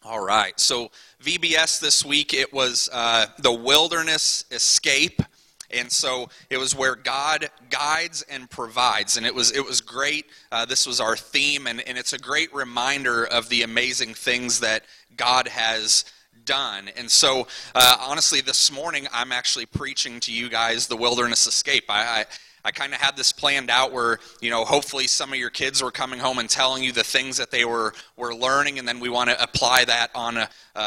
All right, so VBS this week, it was the wilderness escape, and so it was where God guides and provides, and it was great. This was our theme, and it's a great reminder of the amazing things that God has done. And so, honestly, this morning, I'm actually preaching to you guys the wilderness escape. I kind of had this planned out where, hopefully some of your kids were coming home and telling you the things that they were learning, and then we want to apply that on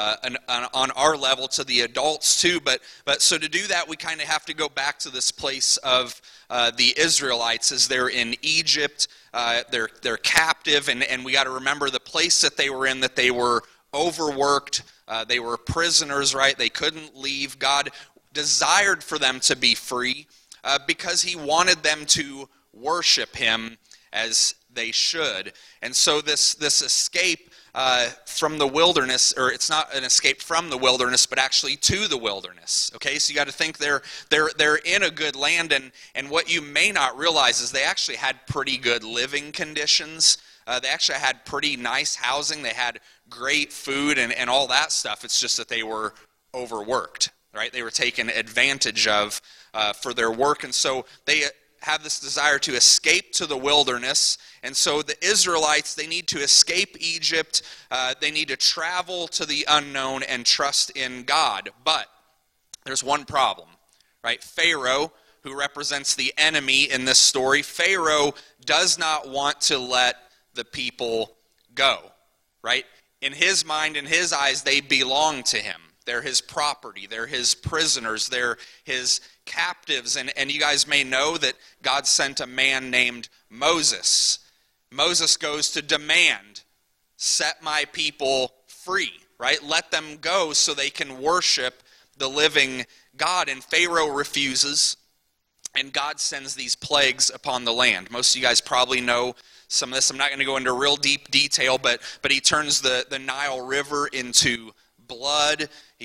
our level to the adults too. But so to do that, we kind of have to go back to this place of the Israelites as they're in Egypt. They're captive, and we got to remember the place that they were in, that they were overworked. They were prisoners, right? They couldn't leave. God desired for them to be free. Because he wanted them to worship him as they should. And so this escape from the wilderness, or it's not an escape from the wilderness, but actually to the wilderness. Okay, so you got to think they're in a good land, and what you may not realize is they actually had pretty good living conditions. They actually had pretty nice housing. They had great food and all that stuff. It's just that they were overworked. Right, they were taken advantage of for their work, and so they have this desire to escape to the wilderness. And so the Israelites, they need to escape Egypt. They need to travel to the unknown and trust in God. But there's one problem, right? Pharaoh, who represents the enemy in this story, Pharaoh does not want to let the people go. Right? In his mind, in his eyes, they belong to him. They're his property. They're his prisoners. They're his captives. And you guys may know that God sent a man named Moses. Moses goes to demand, set my people free, right? Let them go so they can worship the living God. And Pharaoh refuses, and God sends these plagues upon the land. Most of you guys probably know some of this. I'm not going to go into real deep detail, but he turns the Nile River into blood. He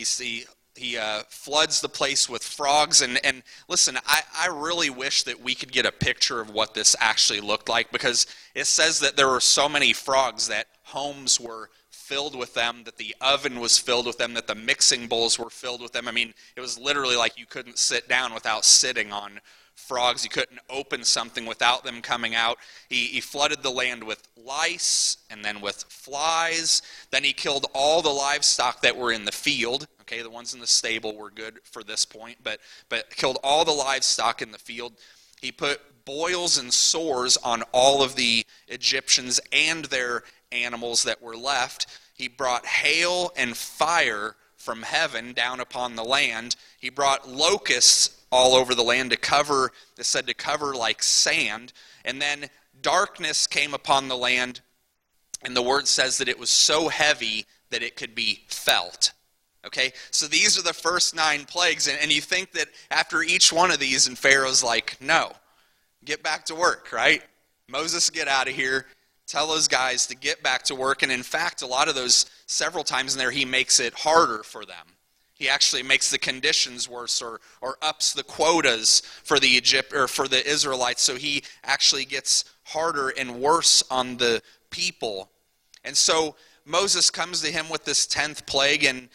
floods the place with frogs. And listen, I really wish that we could get a picture of what this actually looked like, because it says that there were so many frogs that homes were filled with them, that the oven was filled with them, that the mixing bowls were filled with them. I mean, it was literally like you couldn't sit down without sitting on frogs. You couldn't open something without them coming out. He flooded the land with lice and then with flies. Then he killed all the livestock that were in the field. Okay, the ones in the stable were good for this point, but killed all the livestock in the field. He put boils and sores on all of the Egyptians and their animals that were left. He brought hail and fire from heaven down upon the land. He brought locusts all over the land to cover, it said to cover like sand. And then darkness came upon the land, and the word says that it was so heavy that it could be felt. Okay, so these are the first 9 plagues, and you think that after each one of these, and Pharaoh's like, no, get back to work, right? Moses, get out of here. Tell those guys to get back to work. And in fact, a lot of those, several times in there, he makes it harder for them. He actually makes the conditions worse, or ups the quotas for the Israelites, so he actually gets harder and worse on the people. And so Moses comes to him with this 10th plague, and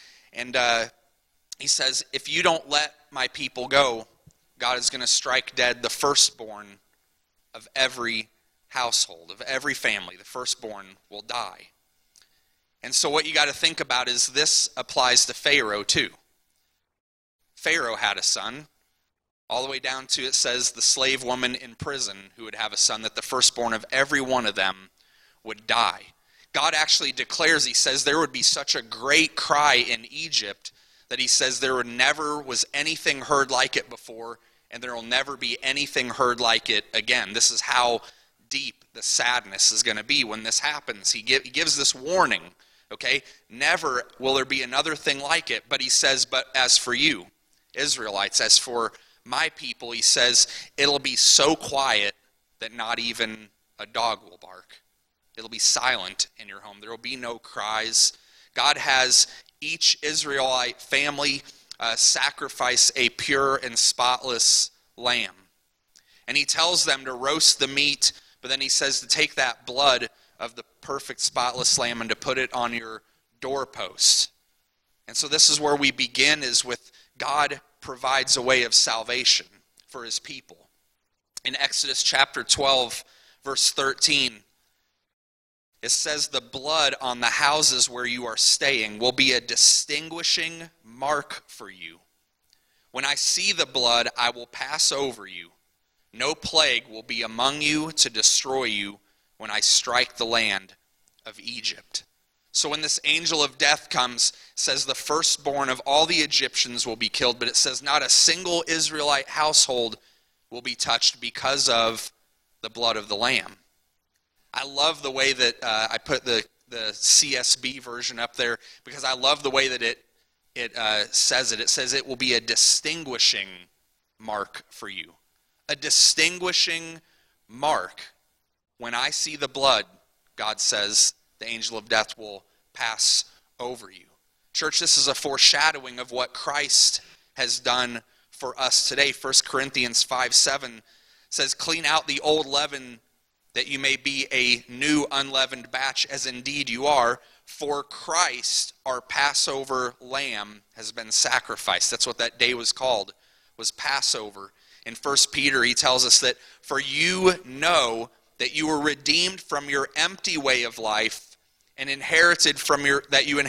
he says, if you don't let my people go, God is going to strike dead the firstborn of every household, of every family. The firstborn will die. And so what you got to think about is this applies to Pharaoh too. Pharaoh had a son, all the way down to, it says, the slave woman in prison who would have a son, that the firstborn of every one of them would die. God actually declares, he says, there would be such a great cry in Egypt that he says there never was anything heard like it before, and there will never be anything heard like it again. This is how deep the sadness is going to be when this happens. He gives this warning, okay? Never will there be another thing like it. But he says, but as for you, Israelites, as for my people, he says, it'll be so quiet that not even a dog will bark. It'll be silent in your home. There will be no cries. God has each Israelite family sacrifice a pure and spotless lamb. And he tells them to roast the meat, but then he says to take that blood of the perfect spotless lamb and to put it on your doorpost. And so this is where we begin, is with God provides a way of salvation for his people. In Exodus chapter 12, verse 13, it says, "The blood on the houses where you are staying will be a distinguishing mark for you. When I see the blood, I will pass over you. No plague will be among you to destroy you when I strike the land of Egypt." So when this angel of death comes, it says the firstborn of all the Egyptians will be killed, but it says not a single Israelite household will be touched because of the blood of the Lamb. I love the way that I put the CSB version up there, because I love the way that it says it. It says it will be a distinguishing mark for you. A distinguishing mark. When I see the blood, God says, the angel of death will pass over you. Church, this is a foreshadowing of what Christ has done for us today. 1 Corinthians 5:7 says, "Clean out the old leaven, that you may be a new unleavened batch, as indeed you are. For Christ, our Passover lamb, has been sacrificed." That's what that day was called, was Passover. In 1 Peter, he tells us that, "For you know that you were redeemed from your empty way of life, and inherited from your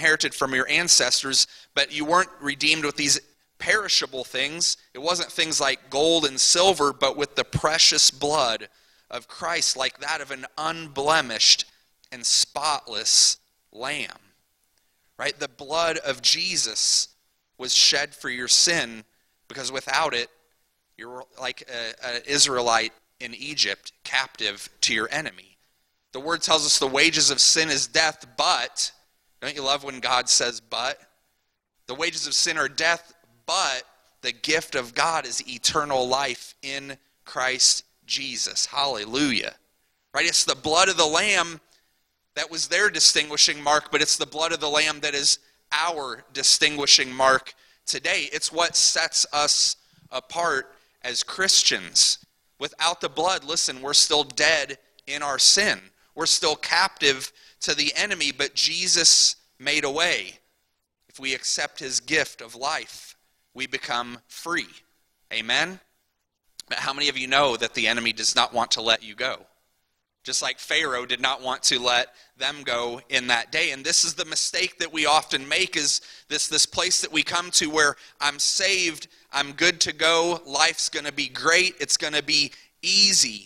ancestors, but you weren't redeemed with these perishable things." It wasn't things like gold and silver, but with the precious blood of Christ, like that of an unblemished and spotless lamb. Right? The blood of Jesus was shed for your sin, because without it, you're like an Israelite in Egypt, captive to your enemy. The word tells us the wages of sin is death, but, don't you love when God says but? The wages of sin are death, but the gift of God is eternal life in Christ Jesus. Hallelujah. Right? It's the blood of the Lamb that was their distinguishing mark, but it's the blood of the Lamb that is our distinguishing mark today. It's what sets us apart as Christians. Without the blood, listen, we're still dead in our sin. We're still captive to the enemy, but Jesus made a way. If we accept his gift of life, we become free. Amen? But how many of you know that the enemy does not want to let you go? Just like Pharaoh did not want to let them go in that day. And this is the mistake that we often make, is this place that we come to where I'm saved, I'm good to go, life's going to be great, it's going to be easy.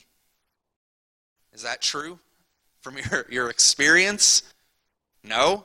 Is that true from your experience? No?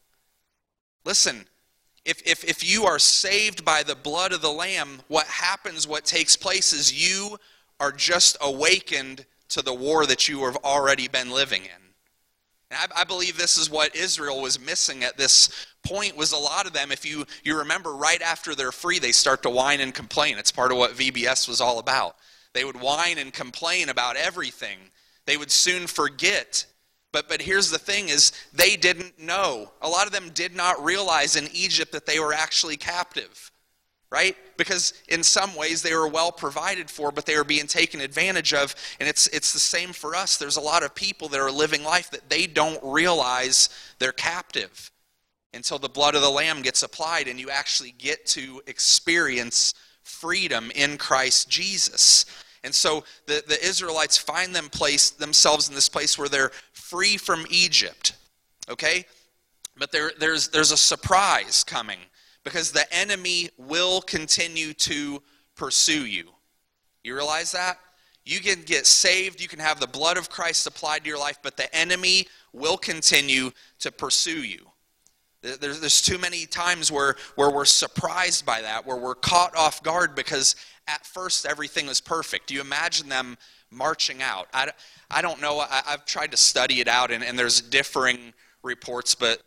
Listen, if you are saved by the blood of the Lamb, what happens, what takes place is you are just awakened to the war that you have already been living in. And I believe this is what Israel was missing at this point, was a lot of them, if you remember, right after they're free, they start to whine and complain. It's part of what VBS was all about. They would whine and complain about everything. They would soon forget. But here's the thing, is they didn't know. A lot of them did not realize in Egypt that they were actually captive, right? Because in some ways they were well provided for, but they were being taken advantage of. And it's the same for us. There's a lot of people that are living life that they don't realize they're captive until the blood of the Lamb gets applied and you actually get to experience freedom in Christ Jesus. And so the Israelites find themselves in this place where they're free from Egypt, okay? But there's a surprise coming, because the enemy will continue to pursue you. You realize that? You can get saved, you can have the blood of Christ applied to your life, but the enemy will continue to pursue you. There's too many times where we're surprised by that, where we're caught off guard because at first everything was perfect. Do you imagine them marching out? I don't know. I've tried to study it out, and there's differing reports, but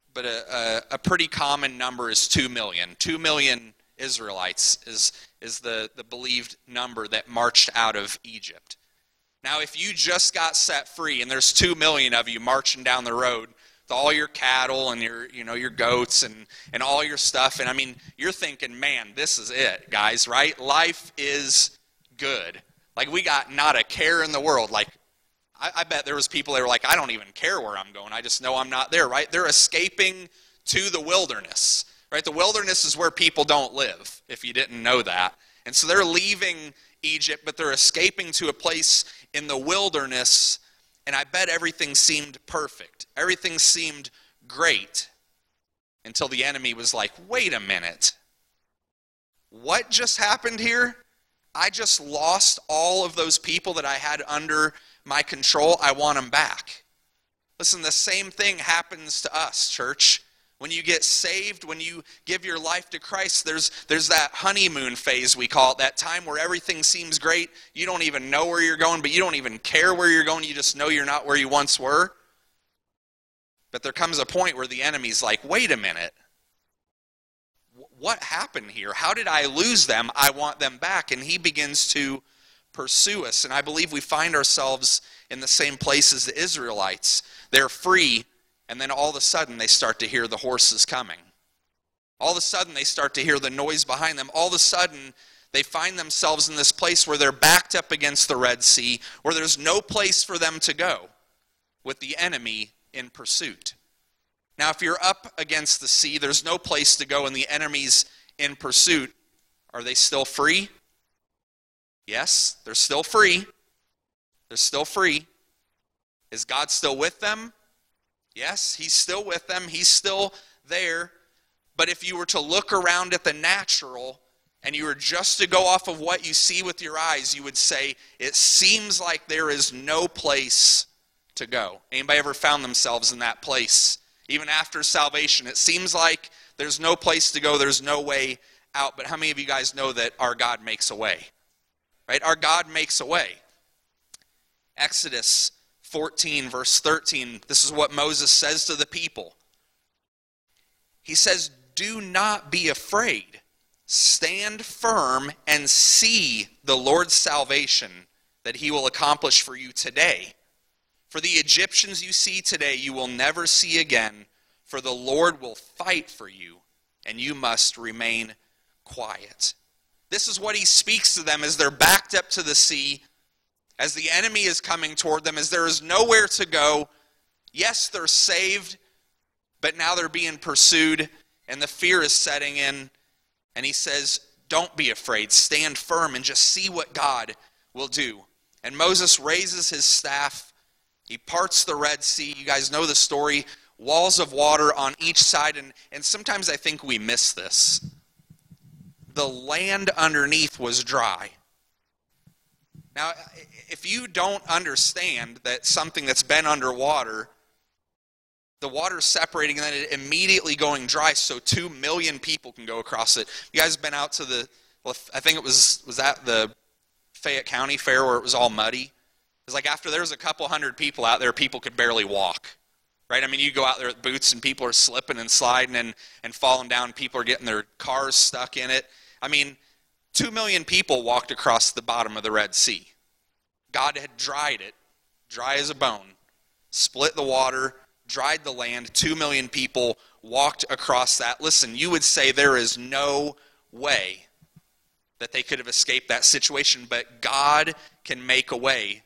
a pretty common number is 2 million. 2 million Israelites is the believed number that marched out of Egypt. Now, if you just got set free and there's 2 million of you marching down the road with all your cattle and your goats and all your stuff, and I mean, you're thinking, man, this is it, guys, right? Life is good. Like, we got not a care in the world. Like, I bet there was people that were like, I don't even care where I'm going. I just know I'm not there, right? They're escaping to the wilderness, right? The wilderness is where people don't live, if you didn't know that. And so they're leaving Egypt, but they're escaping to a place in the wilderness, and I bet everything seemed perfect. Everything seemed great until the enemy was like, wait a minute. What just happened here? I just lost all of those people that I had under my control. I want them back. Listen, the same thing happens to us, church. When you get saved, when you give your life to Christ, there's that honeymoon phase, we call it, that time where everything seems great. You don't even know where you're going, but you don't even care where you're going. You just know you're not where you once were. But there comes a point where the enemy's like, wait a minute. What happened here? How did I lose them? I want them back. And he begins to pursue us. And I believe we find ourselves in the same place as the Israelites. They're free, and then all of a sudden they start to hear the horses coming. All of a sudden they start to hear the noise behind them. All of a sudden they find themselves in this place where they're backed up against the Red Sea, where there's no place for them to go, with the enemy in pursuit. Now, if you're up against the sea, there's no place to go, and the enemy's in pursuit. Are they still free? Yes, they're still free. They're still free. Is God still with them? Yes, he's still with them. He's still there. But if you were to look around at the natural, and you were just to go off of what you see with your eyes, you would say, it seems like there is no place to go. Anybody ever found themselves in that place? Even after salvation, it seems like there's no place to go, there's no way out. But how many of you guys know that our God makes a way? Right? Our God makes a way. Exodus 14, verse 13, this is what Moses says to the people. He says, do not be afraid. Stand firm and see the Lord's salvation that he will accomplish for you today. For the Egyptians you see today, you will never see again, for the Lord will fight for you, and you must remain quiet. This is what he speaks to them as they're backed up to the sea, as the enemy is coming toward them, as there is nowhere to go. Yes, they're saved, but now they're being pursued, and the fear is setting in. And he says, don't be afraid, stand firm, and just see what God will do. And Moses raises his staff. He parts the Red Sea. You guys know the story. Walls of water on each side. And sometimes I think we miss this. The land underneath was dry. Now, if you don't understand that something that's been underwater, the water's separating and then it immediately going dry so 2 million people can go across it. You guys have been out to the, I think it was that the Fayette County Fair where it was all muddy? It's like after there was a couple hundred people out there, people could barely walk, right? I mean, you go out there with boots and people are slipping and sliding and falling down. People are getting their cars stuck in it. I mean, 2 million people walked across the bottom of the Red Sea. God had dried it, dry as a bone, split the water, dried the land. 2 million people walked across that. Listen, you would say there is no way that they could have escaped that situation, but God can make a way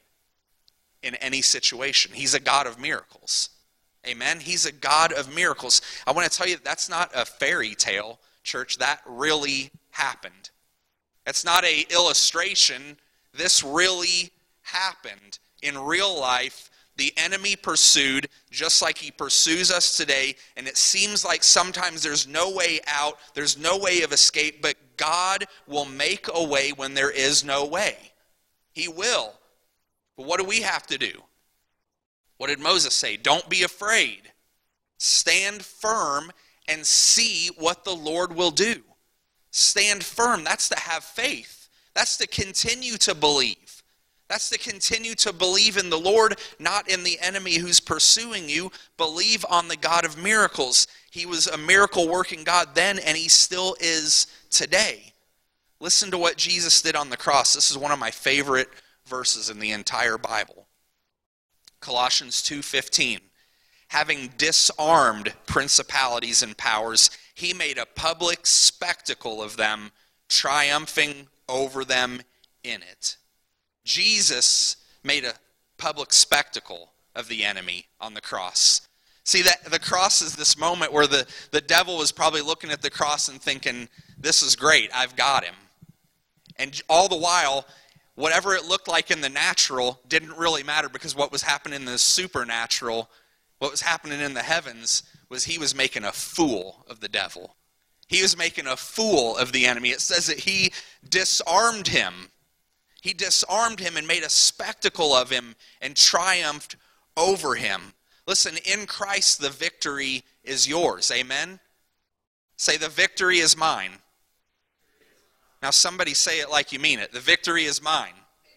in any situation. He's a God of miracles. Amen? He's a God of miracles. I want to tell you, that's not a fairy tale, church. That really happened. It's not an illustration. This really happened. In real life, the enemy pursued just like he pursues us today, and it seems like sometimes there's no way out, there's no way of escape, but God will make a way when there is no way. He will. But what do we have to do? What did Moses say? Don't be afraid. Stand firm and see what the Lord will do. Stand firm. That's to have faith. That's to continue to believe. That's to continue to believe in the Lord, not in the enemy who's pursuing you. Believe on the God of miracles. He was a miracle-working God then, and he still is today. Listen to what Jesus did on the cross. This is one of my favorite verses in the entire Bible. Colossians 2:15. Having disarmed principalities and powers, he made a public spectacle of them, triumphing over them in it. Jesus made a public spectacle of the enemy on the cross. See, that the cross is this moment where the devil was probably looking at the cross and thinking, this is great, I've got him. And all the while, whatever it looked like in the natural didn't really matter, because what was happening in the supernatural, what was happening in the heavens, was he was making a fool of the devil. He was making a fool of the enemy. It says that he disarmed him. He disarmed him and made a spectacle of him and triumphed over him. Listen, in Christ the victory is yours. Amen? Say, the victory is mine. Now somebody say it like you mean it. The victory is mine.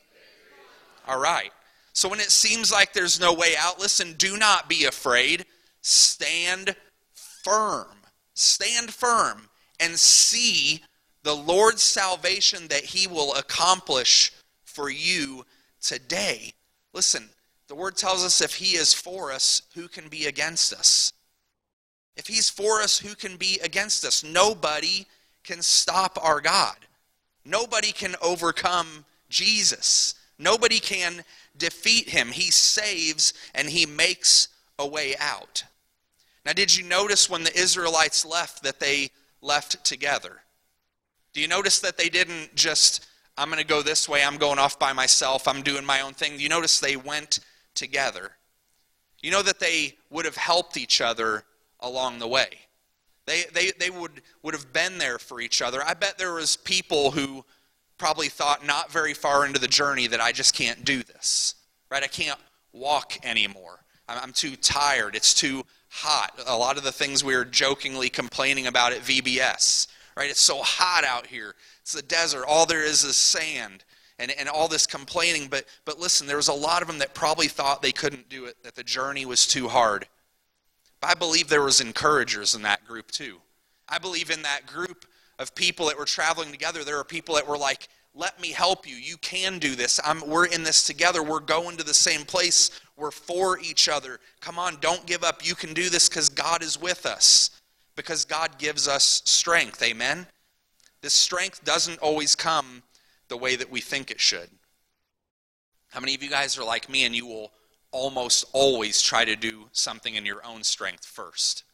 All right. So when it seems like there's no way out, listen, do not be afraid. Stand firm. Stand firm and see the Lord's salvation that he will accomplish for you today. Listen, the word tells us if he is for us, who can be against us? If he's for us, who can be against us? Nobody can stop our God. Nobody can overcome Jesus. Nobody can defeat him. He saves and he makes a way out. Now, did you notice when the Israelites left that they left together? Do you notice that they didn't just, I'm going to go this way, I'm going off by myself, I'm doing my own thing? You notice they went together. You know that they would have helped each other along the way. They would have been there for each other. I bet there was people who probably thought not very far into the journey that I just can't do this. Right? I can't walk anymore. I'm too tired. It's too hot. A lot of the things we were jokingly complaining about at VBS. Right? It's so hot out here. It's the desert. All there is sand. And all this complaining, but listen, there was a lot of them that probably thought they couldn't do it, that the journey was too hard. But I believe there was encouragers in that group too. I believe in that group of people that were traveling together, there were people that were like, let me help you. You can do this. We're in this together. We're going to the same place. We're for each other. Come on, don't give up. You can do this because God is with us, because God gives us strength. Amen? This strength doesn't always come the way that we think it should. How many of you guys are like me and you will almost always try to do something in your own strength first?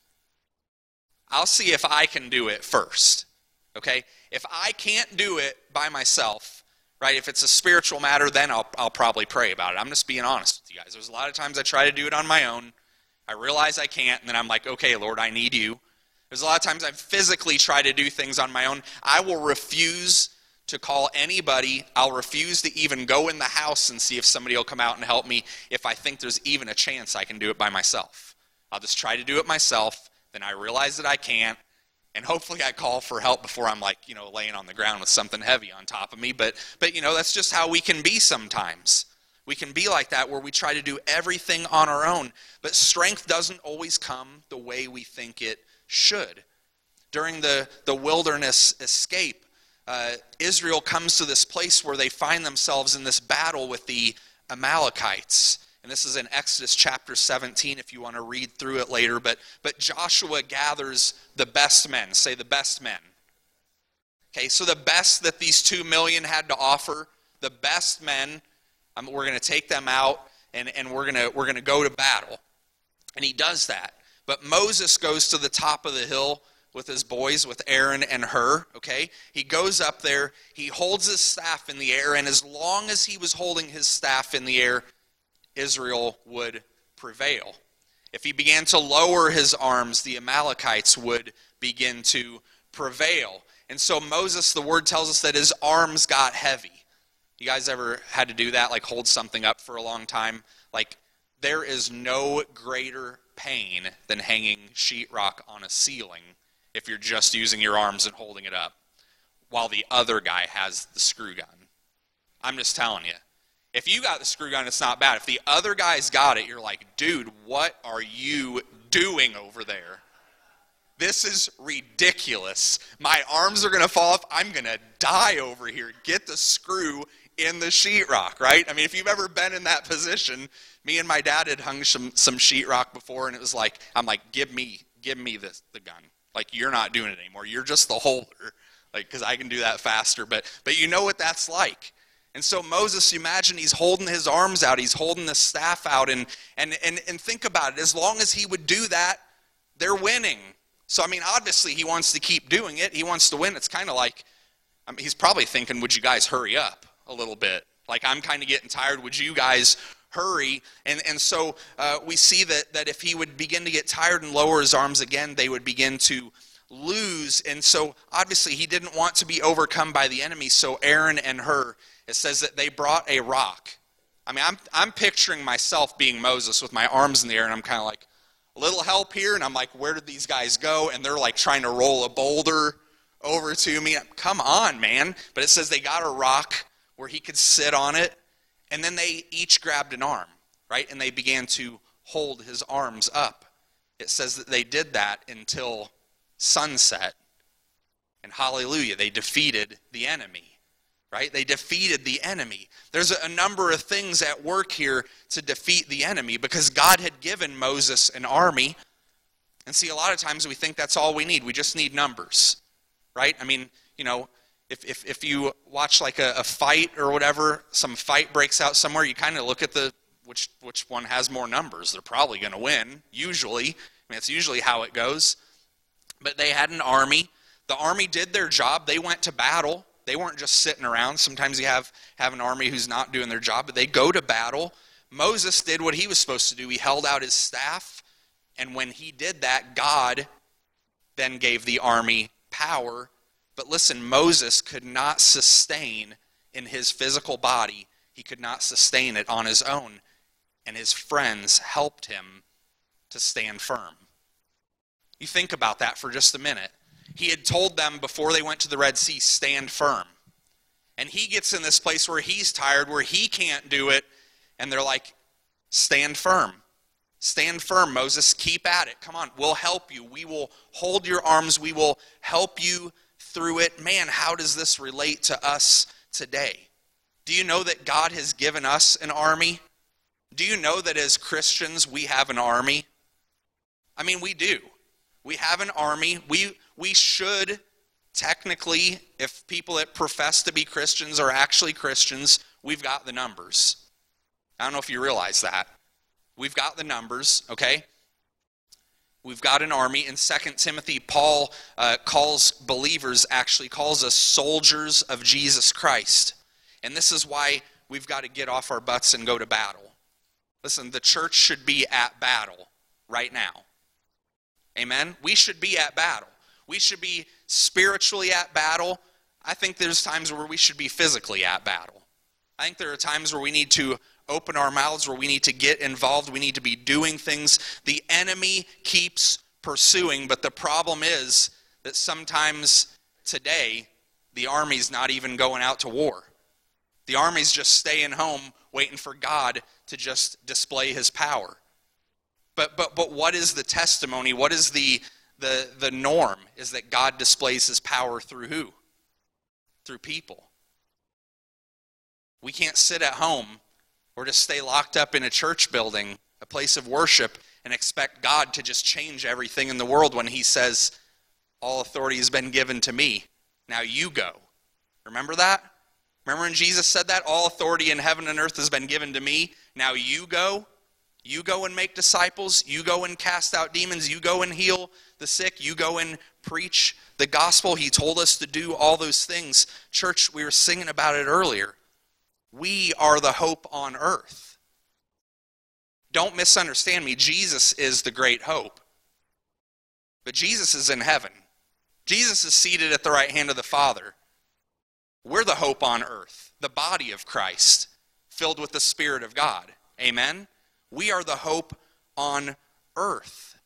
I'll see if I can do it first, okay? If I can't do it by myself, right, if it's a spiritual matter, then I'll probably pray about it. I'm just being honest with you guys. There's a lot of times I try to do it on my own. I realize I can't, and then I'm like, okay, Lord, I need you. There's a lot of times I physically try to do things on my own. I will refuse to call anybody. I'll refuse to even go in the house and see if somebody will come out and help me if I think there's even a chance I can do it by myself. I'll just try to do it myself, then I realize that I can't, and hopefully I call for help before I'm like, laying on the ground with something heavy on top of me. But that's just how we can be sometimes. We can be like that where we try to do everything on our own. But strength doesn't always come the way we think it should. During the wilderness escape, Israel comes to this place where they find themselves in this battle with the Amalekites. And this is in Exodus chapter 17 if you want to read through it later. But Joshua gathers the best men. Say the best men. Okay, so the best that these 2 million had to offer, the best men, we're going to take them out and we're going to go to battle. And he does that. But Moses goes to the top of the hill with his boys, with Aaron and Hur, okay? He goes up there, he holds his staff in the air, and as long as he was holding his staff in the air, Israel would prevail. If he began to lower his arms, the Amalekites would begin to prevail. And so Moses, the word tells us that his arms got heavy. You guys ever had to do that, like hold something up for a long time? Like, there is no greater pain than hanging sheetrock on a ceiling if you're just using your arms and holding it up while the other guy has the screw gun. I'm just telling you. If you got the screw gun, it's not bad. If the other guy's got it, you're like, dude, what are you doing over there? This is ridiculous. My arms are going to fall off. I'm going to die over here. Get the screw in the sheetrock, right? I mean, if you've ever been in that position, me and my dad had hung some sheetrock before, and it was like, I'm like, give me the gun. Like, you're not doing it anymore. You're just the holder. Like, because I can do that faster. But you know what that's like. And so Moses, you imagine he's holding his arms out, he's holding the staff out, and think about it. As long as he would do that, they're winning. So, I mean, obviously he wants to keep doing it. He wants to win. It's kind of like, I mean, he's probably thinking, would you guys hurry up a little bit? Like, I'm kind of getting tired. Would you guys hurry? And so we see that if he would begin to get tired and lower his arms again, they would begin to lose. And so obviously he didn't want to be overcome by the enemy. So Aaron and Hur, it says that they brought a rock. I mean, I'm picturing myself being Moses with my arms in the air, and I'm kind of like, a little help here, and I'm like, where did these guys go? And they're like trying to roll a boulder over to me. Come on, man. But it says they got a rock where he could sit on it, and then they each grabbed an arm, right? And they began to hold his arms up. It says that they did that until sunset. And hallelujah, they defeated the enemy. Right? They defeated the enemy. There's a number of things at work here to defeat the enemy because God had given Moses an army. And see, a lot of times we think that's all we need. We just need numbers. Right? I mean, you know, if you watch like a fight or whatever, some fight breaks out somewhere, you kind of look at which one has more numbers. They're probably going to win, usually. I mean, that's usually how it goes. But they had an army. The army did their job. They went to battle. They weren't just sitting around. Sometimes you have an army who's not doing their job, but they go to battle. Moses did what he was supposed to do. He held out his staff, and when he did that, God then gave the army power. But listen, Moses could not sustain in his physical body, he could not sustain it on his own, and his friends helped him to stand firm. You think about that for just a minute. He had told them before they went to the Red Sea, stand firm. And he gets in this place where he's tired, where he can't do it. And they're like, stand firm. Stand firm, Moses. Keep at it. Come on, we'll help you. We will hold your arms. We will help you through it. Man, how does this relate to us today? Do you know that God has given us an army? Do you know that as Christians we have an army? I mean, we do. We have an army. We should technically, if people that profess to be Christians are actually Christians, we've got the numbers. I don't know if you realize that. We've got the numbers, okay? We've got an army. In 2 Timothy, Paul calls us soldiers of Jesus Christ. And this is why we've got to get off our butts and go to battle. Listen, the church should be at battle right now. Amen? We should be at battle. We should be spiritually at battle. I think there's times where we should be physically at battle. I think there are times where we need to open our mouths, where we need to get involved. We need to be doing things. The enemy keeps pursuing, but the problem is that sometimes today, the army's not even going out to war. The army's just staying home, waiting for God to just display his power. But what is the testimony? What is the norm? Is that God displays his power through who? Through people. We can't sit at home or just stay locked up in a church building, a place of worship, and expect God to just change everything in the world when he says, all authority has been given to me. Now you go. Remember that? Remember when Jesus said that? All authority in heaven and earth has been given to me. Now you go. You go and make disciples. You go and cast out demons. You go and heal the sick. You go and preach the gospel. He told us to do all those things. Church, we were singing about it earlier. We are the hope on earth. Don't misunderstand me. Jesus is the great hope. But Jesus is in heaven. Jesus is seated at the right hand of the Father. We're the hope on earth, the body of Christ, filled with the Spirit of God. Amen? We are the hope on earth.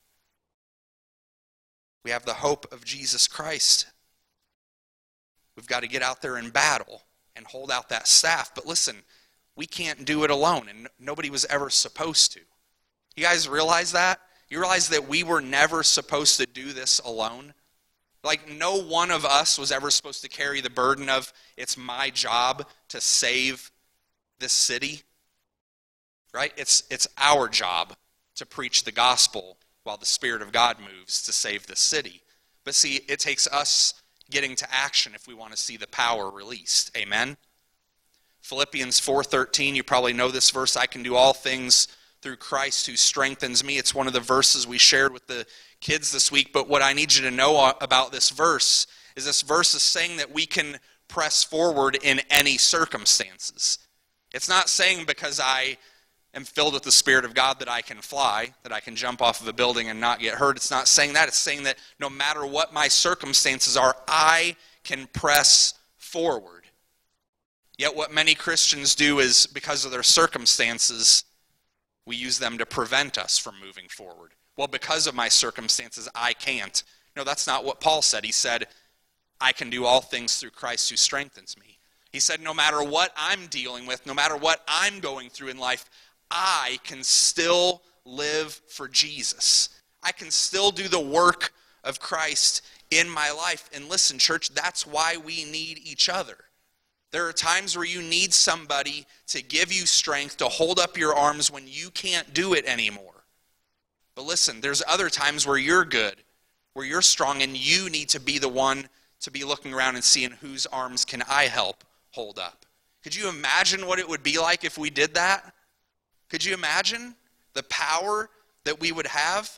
We have the hope of Jesus Christ. We've got to get out there in battle and hold out that staff. But listen, we can't do it alone, and nobody was ever supposed to. You guys realize that? You realize that we were never supposed to do this alone? Like, no one of us was ever supposed to carry the burden of, it's my job to save this city. Right? It's our job to preach the gospel while the Spirit of God moves to save the city. But see, it takes us getting to action if we want to see the power released. Amen? Philippians 4:13, you probably know this verse, I can do all things through Christ who strengthens me. It's one of the verses we shared with the kids this week, but what I need you to know about this verse is saying that we can press forward in any circumstances. It's not saying because I am filled with the Spirit of God that I can fly, that I can jump off of a building and not get hurt. It's not saying that. It's saying that no matter what my circumstances are, I can press forward. Yet what many Christians do is, because of their circumstances, we use them to prevent us from moving forward. Well, because of my circumstances, I can't. No, that's not what Paul said. He said, I can do all things through Christ who strengthens me. He said, no matter what I'm dealing with, no matter what I'm going through in life, I can still live for Jesus. I can still do the work of Christ in my life. And listen, church, that's why we need each other. There are times where you need somebody to give you strength to hold up your arms when you can't do it anymore. But listen, there's other times where you're good, where you're strong, and you need to be the one to be looking around and seeing whose arms can I help hold up. Could you imagine what it would be like if we did that? Could you imagine the power that we would have?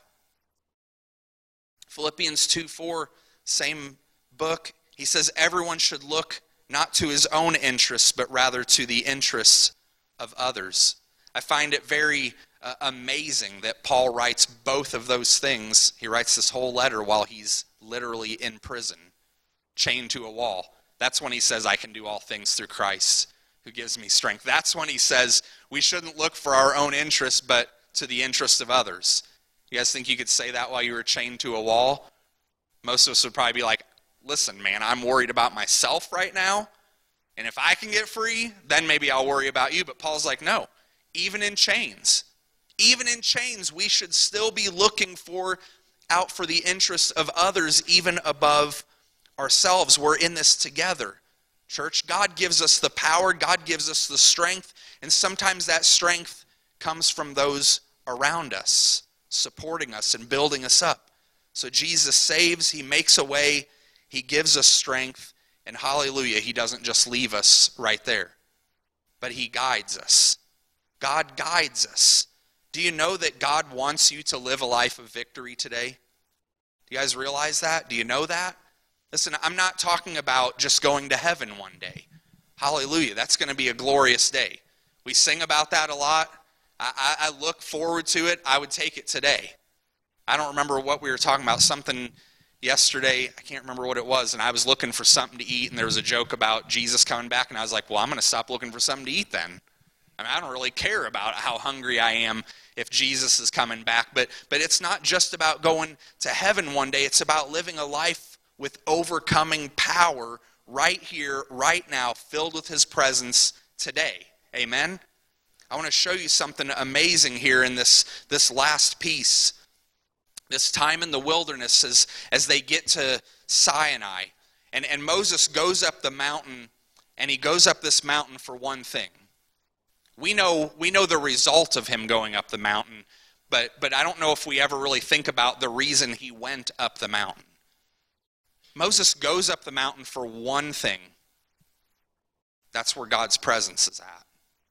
Philippians 2:4, same book, he says everyone should look not to his own interests, but rather to the interests of others. I find it very amazing that Paul writes both of those things. He writes this whole letter while he's literally in prison, chained to a wall. That's when he says, I can do all things through Christ who gives me strength. That's when he says we shouldn't look for our own interests, but to the interest of others. You guys think you could say that while you were chained to a wall? Most of us would probably be like, listen, man, I'm worried about myself right now, and if I can get free, then maybe I'll worry about you. But Paul's like, no, even in chains, we should still be looking out for the interests of others, even above ourselves. We're in this together. Church, God gives us the power, God gives us the strength, and sometimes that strength comes from those around us, supporting us and building us up. So Jesus saves, he makes a way, he gives us strength, and hallelujah, he doesn't just leave us right there, but he guides us. God guides us. Do you know that God wants you to live a life of victory today? Do you guys realize that? Do you know that? Listen, I'm not talking about just going to heaven one day. Hallelujah, that's going to be a glorious day. We sing about that a lot. I look forward to it. I would take it today. I don't remember what we were talking about, something yesterday, I can't remember what it was, and I was looking for something to eat, and there was a joke about Jesus coming back, and I was like, well, I'm going to stop looking for something to eat then. I mean, I don't really care about how hungry I am if Jesus is coming back, but it's not just about going to heaven one day. It's about living a life with overcoming power right here, right now, filled with his presence today. Amen? I want to show you something amazing here in this last piece. This time in the wilderness as they get to Sinai. And Moses goes up the mountain, and he goes up this mountain for one thing. We know the result of him going up the mountain, but I don't know if we ever really think about the reason he went up the mountain. Moses goes up the mountain for one thing. That's where God's presence is at.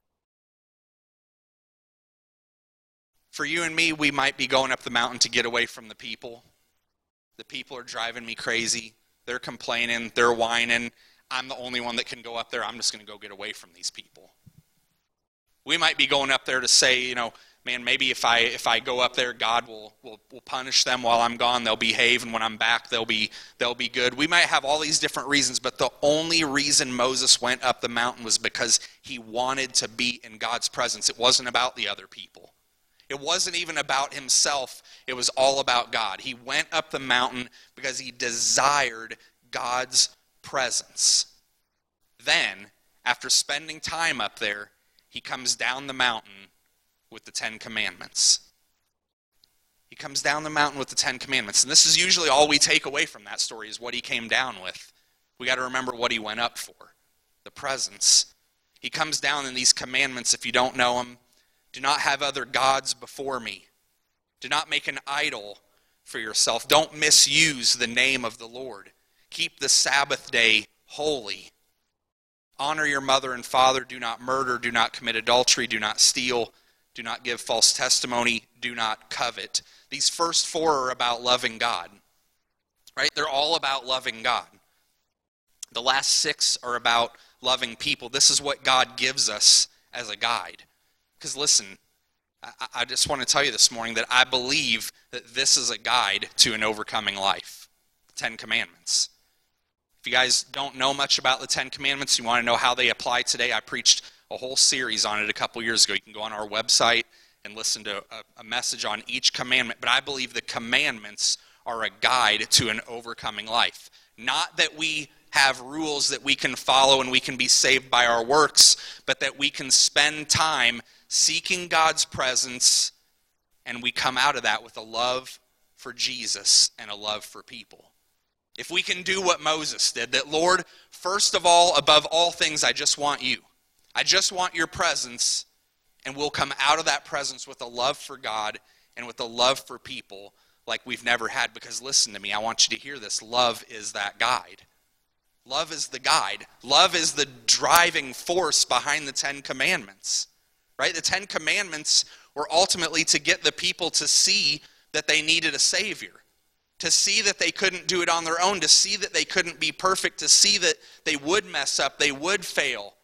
For you and me, we might be going up the mountain to get away from the people. The people are driving me crazy. They're complaining. They're whining. I'm the only one that can go up there. I'm just going to go get away from these people. We might be going up there to say, man, maybe if I go up there, God will punish them while I'm gone. They'll behave, and when I'm back, they'll be good. We might have all these different reasons, but the only reason Moses went up the mountain was because he wanted to be in God's presence. It wasn't about the other people. It wasn't even about himself. It was all about God. He went up the mountain because he desired God's presence. Then, after spending time up there, he comes down the mountain with the 10 Commandments. He comes down the mountain with the 10 Commandments. And this is usually all we take away from that story is what he came down with. We got to remember what he went up for. The presence. He comes down in these commandments, if you don't know them. Do not have other gods before me. Do not make an idol for yourself. Don't misuse the name of the Lord. Keep the Sabbath day holy. Honor your mother and father. Do not murder. Do not commit adultery. Do not steal. Do not give false testimony. Do not covet. These first four are about loving God, right? They're all about loving God. The last six are about loving people. This is what God gives us as a guide. Because listen, I just want to tell you this morning that I believe that this is a guide to an overcoming life. The Ten Commandments. If you guys don't know much about the Ten Commandments, you want to know how they apply today, I preached a whole series on it a couple years ago. You can go on our website and listen to a message on each commandment. But I believe the commandments are a guide to an overcoming life. Not that we have rules that we can follow and we can be saved by our works, but that we can spend time seeking God's presence, and we come out of that with a love for Jesus and a love for people. If we can do what Moses did, that Lord, first of all, above all things, I just want you. I just want your presence, and we'll come out of that presence with a love for God and with a love for people like we've never had. Because listen to me, I want you to hear this. Love is that guide. Love is the guide. Love is the driving force behind the Ten Commandments. Right? The Ten Commandments were ultimately to get the people to see that they needed a Savior. To see that they couldn't do it on their own, to see that they couldn't be perfect, to see that they would mess up, they would fail,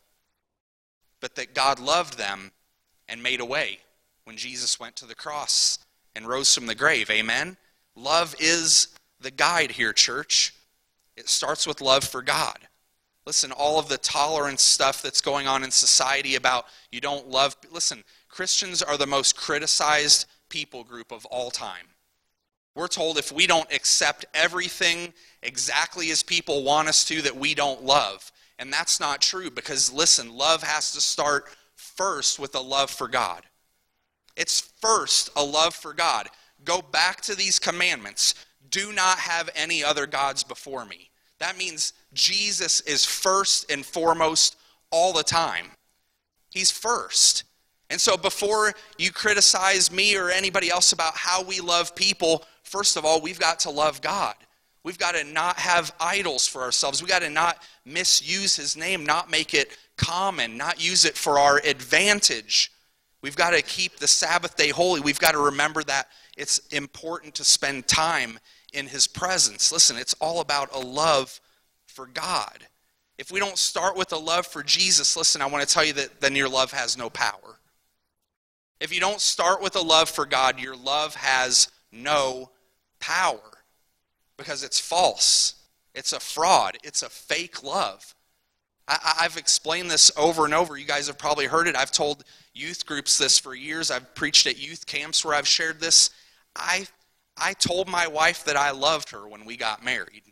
but that God loved them and made a way when Jesus went to the cross and rose from the grave. Amen? Love is the guide here, church. It starts with love for God. Listen, all of the tolerance stuff that's going on in society about you don't love... Listen, Christians are the most criticized people group of all time. We're told if we don't accept everything exactly as people want us to, that we don't love. And that's not true, because listen, love has to start first with a love for God. It's first a love for God. Go back to these commandments. Do not have any other gods before me. That means Jesus is first and foremost all the time. He's first. And so before you criticize me or anybody else about how we love people, first of all, we've got to love God. We've got to not have idols for ourselves. We've got to not misuse his name, not make it common, not use it for our advantage. We've got to keep the Sabbath day holy. We've got to remember that it's important to spend time in his presence. Listen, it's all about a love for God. If we don't start with a love for Jesus, listen, I want to tell you that then your love has no power. If you don't start with a love for God, your love has no power, because it's false. It's a fraud. It's a fake love. I've explained this over and over. You guys have probably heard it. I've told youth groups this for years. I've preached at youth camps where I've shared this. I told my wife that I loved her when we got married.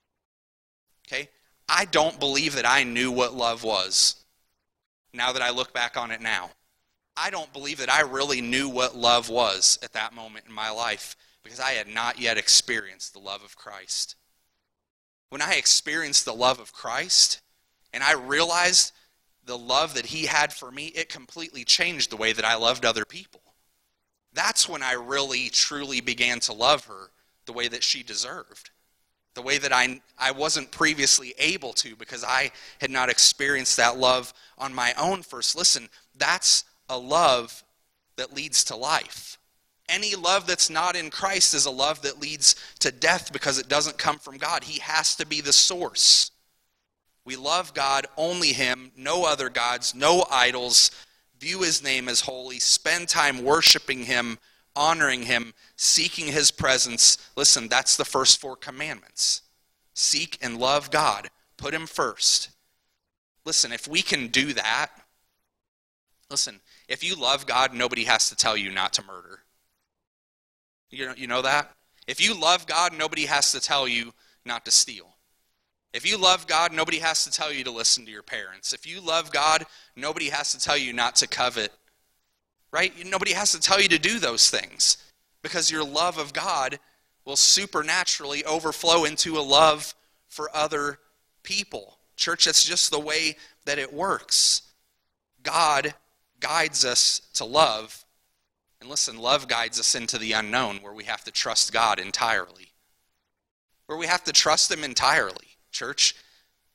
Okay? I don't believe that I knew what love was now that I look back on it now. I don't believe that I really knew what love was at that moment in my life, because I had not yet experienced the love of Christ. When I experienced the love of Christ and I realized the love that he had for me, it completely changed the way that I loved other people. That's when I really, truly began to love her the way that she deserved. The way that I wasn't previously able to, because I had not experienced that love on my own first. Listen, that's a love that leads to life. Any love that's not in Christ is a love that leads to death, because it doesn't come from God. He has to be the source. We love God, only him, no other gods, no idols. View his name as holy. Spend time worshiping him, honoring him, seeking his presence. Listen, that's the first four commandments. Seek and love God. Put him first. Listen, if we can do that, listen, if you love God, nobody has to tell you not to murder. You know that? If you love God, nobody has to tell you not to steal. If you love God, nobody has to tell you to listen to your parents. If you love God, nobody has to tell you not to covet. Right? Nobody has to tell you to do those things, because your love of God will supernaturally overflow into a love for other people. Church, that's just the way that it works. God guides us to love. And listen, love guides us into the unknown, where we have to trust God entirely. Where we have to trust him entirely. Church,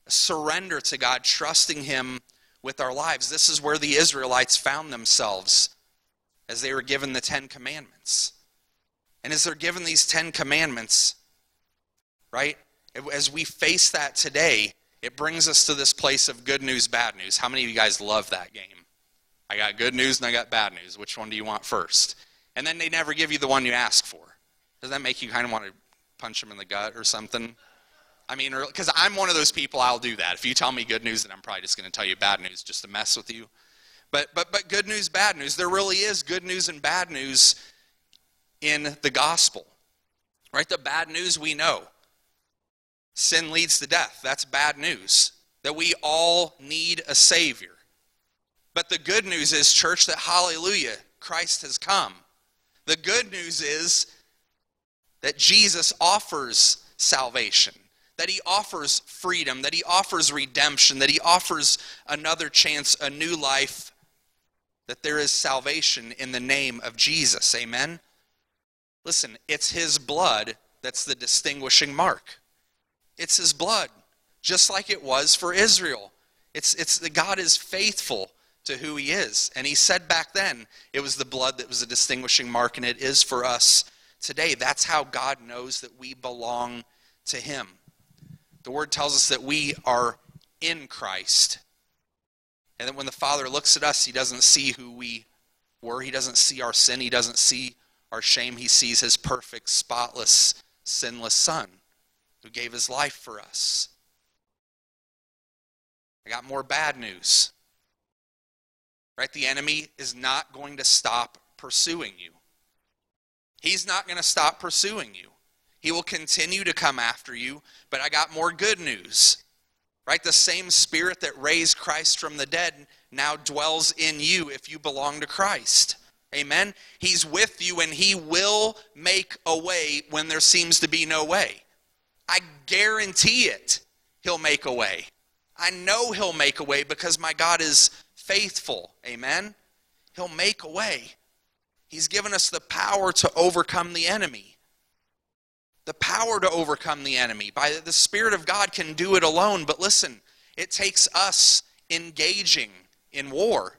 surrender to God, trusting him with our lives. This is where the Israelites found themselves as they were given the 10 Commandments. And as they're given these 10 Commandments, right, as we face that today, it brings us to this place of good news, bad news. How many of you guys love that game? I got good news and I got bad news. Which one do you want first? And then they never give you the one you ask for. Does that make you kind of want to punch them in the gut or something? I mean, because I'm one of those people, I'll do that. If you tell me good news, then I'm probably just going to tell you bad news just to mess with you. But good news, bad news. There really is good news and bad news in the gospel. Right? The bad news we know. Sin leads to death. That's bad news. That we all need a Savior. But the good news is, church, that hallelujah, Christ has come. The good news is that Jesus offers salvation. That he offers freedom, that he offers redemption, that he offers another chance, a new life, that there is salvation in the name of Jesus. Amen? Listen, it's his blood that's the distinguishing mark. It's his blood, just like it was for Israel. It's God is faithful to who he is. And he said back then, it was the blood that was a distinguishing mark, and it is for us today. That's how God knows that we belong to him. The word tells us that we are in Christ. And that when the Father looks at us, he doesn't see who we were. He doesn't see our sin. He doesn't see our shame. He sees his perfect, spotless, sinless Son who gave his life for us. I got more bad news. Right? The enemy is not going to stop pursuing you. He's not going to stop pursuing you. He will continue to come after you, but I got more good news. Right? The same Spirit that raised Christ from the dead now dwells in you if you belong to Christ. Amen? He's with you, and he will make a way when there seems to be no way. I guarantee it, he'll make a way. I know he'll make a way because my God is faithful. Amen? He'll make a way. He's given us the power to overcome the enemy. The power to overcome the enemy. By the Spirit of God can do it alone, but listen, it takes us engaging in war.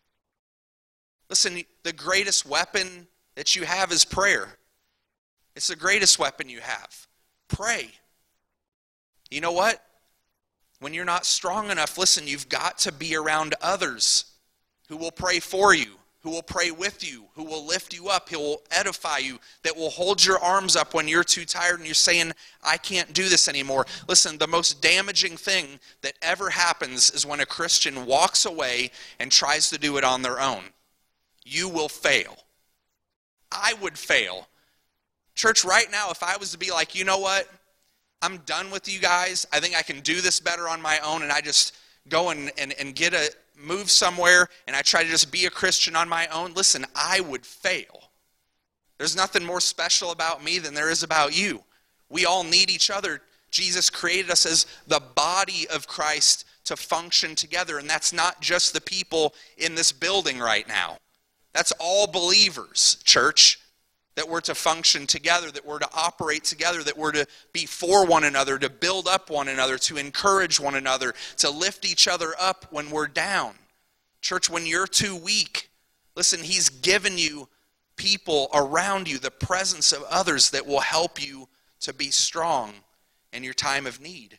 Listen, the greatest weapon that you have is prayer. It's the greatest weapon you have. Pray. You know what? When you're not strong enough, listen, you've got to be around others who will pray for you, who will pray with you, who will lift you up, who will edify you, that will hold your arms up when you're too tired and you're saying, I can't do this anymore. Listen, the most damaging thing that ever happens is when a Christian walks away and tries to do it on their own. You will fail. I would fail. Church, right now, if I was to be like, you know what? I'm done with you guys. I think I can do this better on my own, and I just go and move somewhere, and I try to just be a Christian on my own. Listen, I would fail. There's nothing more special about me than there is about you. We all need each other. Jesus created us as the body of Christ to function together, and that's not just the people in this building right now. That's all believers, church, that we're to function together, that we're to operate together, that we're to be for one another, to build up one another, to encourage one another, to lift each other up when we're down. Church, when you're too weak, listen, he's given you people around you, the presence of others that will help you to be strong in your time of need.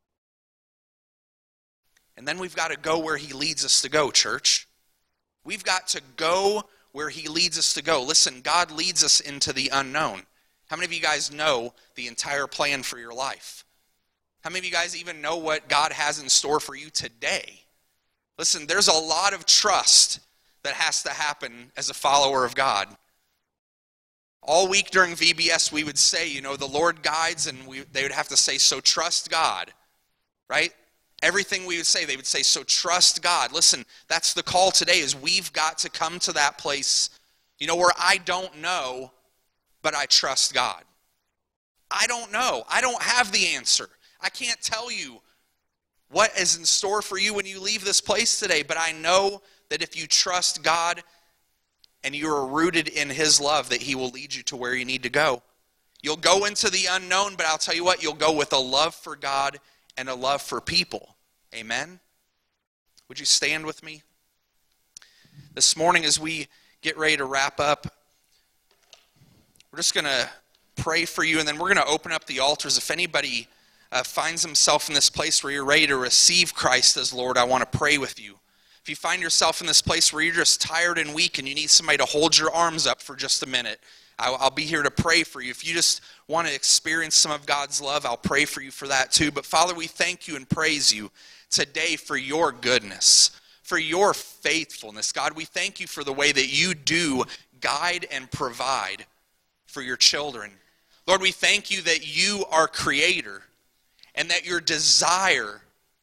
And then we've got to go where he leads us to go, church. We've got to go where he leads us to go. Listen, God leads us into the unknown. How many of you guys know the entire plan for your life? How many of you guys even know what God has in store for you today? Listen, there's a lot of trust that has to happen as a follower of God. All week during VBS, we would say, you know, the Lord guides, and they would have to say, so trust God, right? Everything we would say, they would say, so trust God. Listen, that's the call today, is we've got to come to that place, you know, where I don't know, but I trust God. I don't know. I don't have the answer. I can't tell you what is in store for you when you leave this place today, but I know that if you trust God and you are rooted in his love, that he will lead you to where you need to go. You'll go into the unknown, but I'll tell you what, you'll go with a love for God and a love for people. Amen? Would you stand with me? This morning as we get ready to wrap up, we're just going to pray for you, and then we're going to open up the altars. If anybody finds himself in this place where you're ready to receive Christ as Lord, I want to pray with you. If you find yourself in this place where you're just tired and weak and you need somebody to hold your arms up for just a minute, I'll be here to pray for you. If you just want to experience some of God's love, I'll pray for you for that too. But Father, we thank you and praise you today for your goodness, for your faithfulness. God, we thank you for the way that you do guide and provide for your children. Lord, we thank you that you are creator and that your desire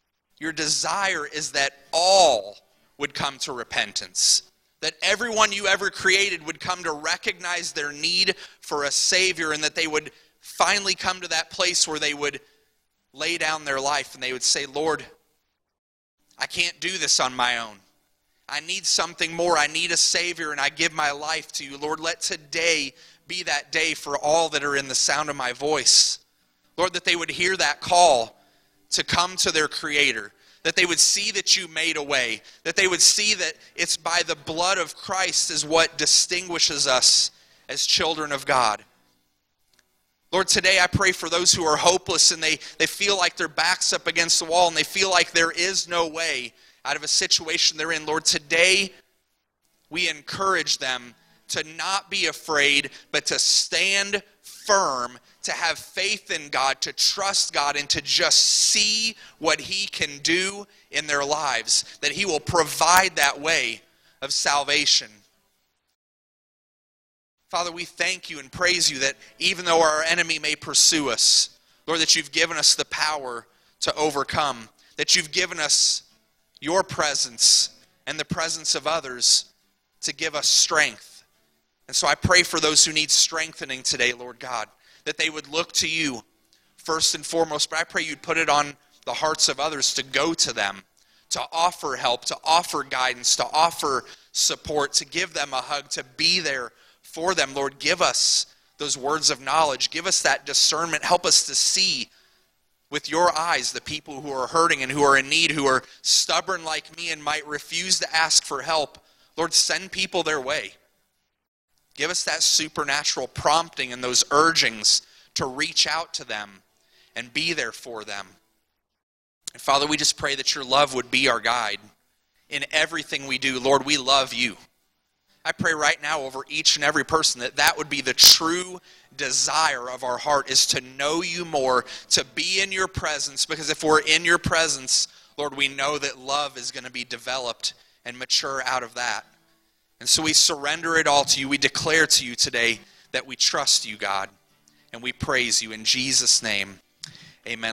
is that all would come to repentance. That everyone you ever created would come to recognize their need for a Savior, and that they would finally come to that place where they would lay down their life and they would say, Lord, I can't do this on my own. I need something more. I need a Savior, and I give my life to you. Lord, let today be that day for all that are in the sound of my voice. Lord, that they would hear that call to come to their Creator, that they would see that you made a way, that they would see that it's by the blood of Christ is what distinguishes us as children of God. Lord, today I pray for those who are hopeless and they feel like their back's up against the wall and they feel like there is no way out of a situation they're in. Lord, today we encourage them to not be afraid, but to stand firm, to have faith in God, to trust God, and to just see what he can do in their lives, that he will provide that way of salvation. Father, we thank you and praise you that even though our enemy may pursue us, Lord, that you've given us the power to overcome, that you've given us your presence and the presence of others to give us strength. And so I pray for those who need strengthening today, Lord God, that they would look to you first and foremost, but I pray you'd put it on the hearts of others to go to them, to offer help, to offer guidance, to offer support, to give them a hug, to be there for them. Lord, give us those words of knowledge. Give us that discernment. Help us to see with your eyes the people who are hurting and who are in need, who are stubborn like me and might refuse to ask for help. Lord, send people their way. Give us that supernatural prompting and those urgings to reach out to them and be there for them. And Father, we just pray that your love would be our guide in everything we do. Lord, we love you. I pray right now over each and every person that would be the true desire of our heart, is to know you more, to be in your presence, because if we're in your presence, Lord, we know that love is going to be developed and mature out of that. And so we surrender it all to you. We declare to you today that we trust you, God, and we praise you in Jesus' name. Amen.